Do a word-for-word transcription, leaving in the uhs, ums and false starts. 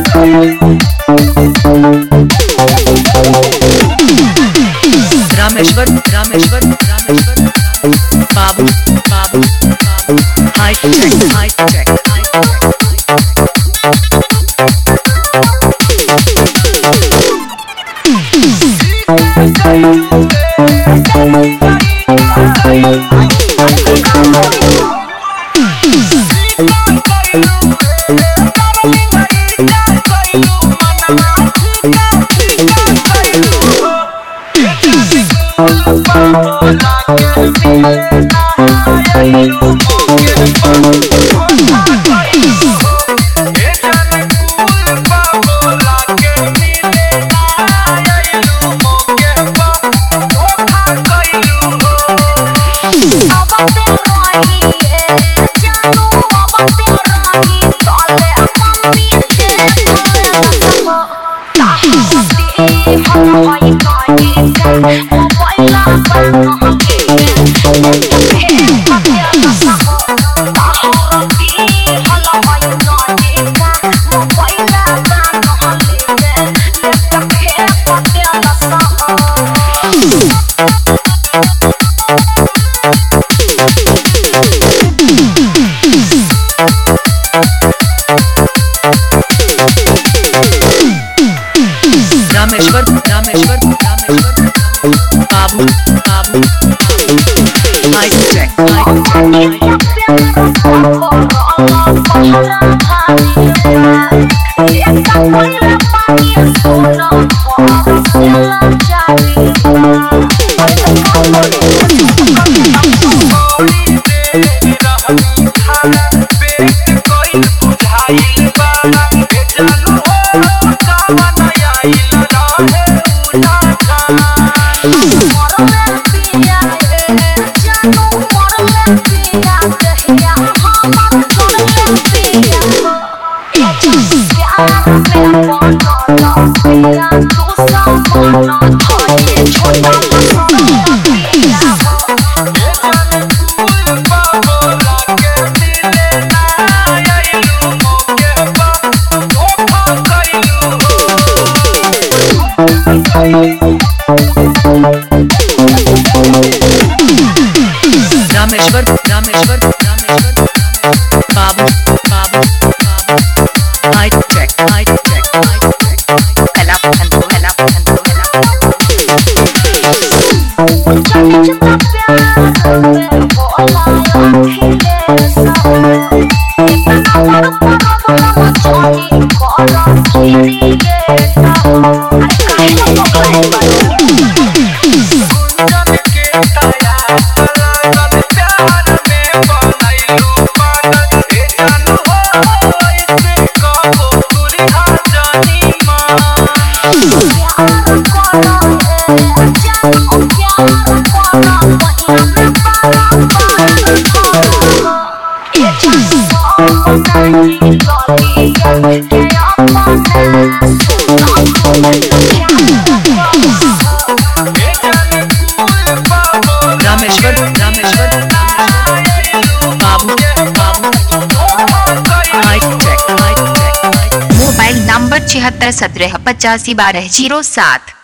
Rameshwar Rameshwar Rameshwar Babu Babu Babu hi check hi check hi Rameshwar Rameshwar Rameshwar Babu Babu hi check hi Rameshwar Rameshwar Rameshwar Babu Babu Babu hi check hi check hi check कला खंडो कला खंडो कला Rameshwar Rameshwar Babu Babu hi check hi check mobile number छिहत्तर सत्रह पचासी बारह जीरो सात।